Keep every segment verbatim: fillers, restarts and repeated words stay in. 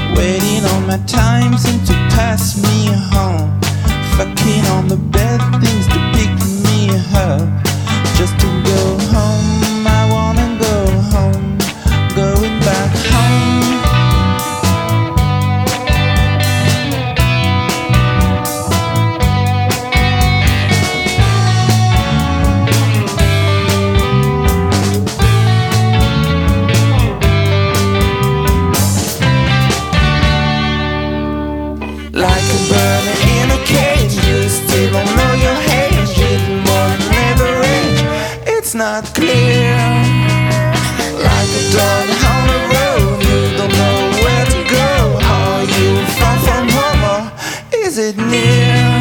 waiting on my time seem to pass me home. Fucking on the bad things to pick me up. Just to go home, I wanna go home. Going back home. Like a bird in a cage, you still don't know your age. It's more than never age, it's not clear. Like a dog on the road, you don't know where to go. Are you far from home or is it near?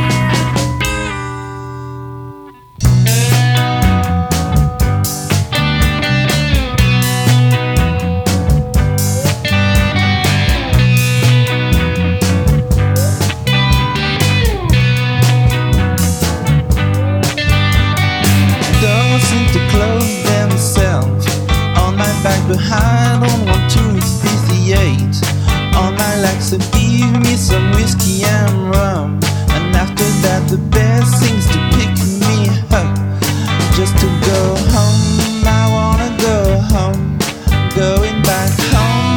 Seem to close themselves on my back, but I don't want to asphyxiate on my legs. So give me some whiskey and rum, and after that the best things to pick me up. Just to go home, I wanna go home. Going back home.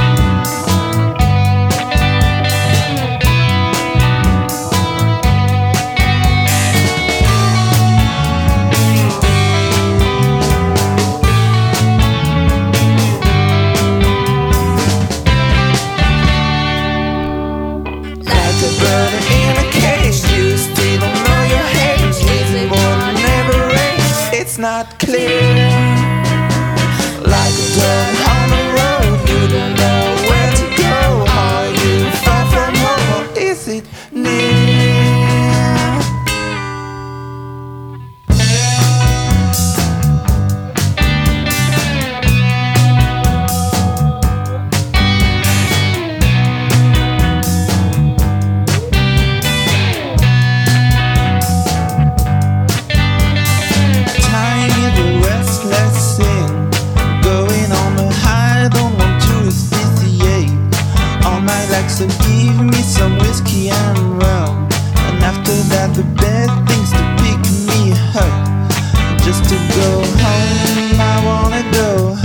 Bird in a cage, you still don't know your age. It's more than never age, it's not clear. Like a dog on the road, you don't know where to go. Are you far from home or is it near? So give me some whiskey and rum, and after that the bad things to pick me up. Just to go home, I wanna go home.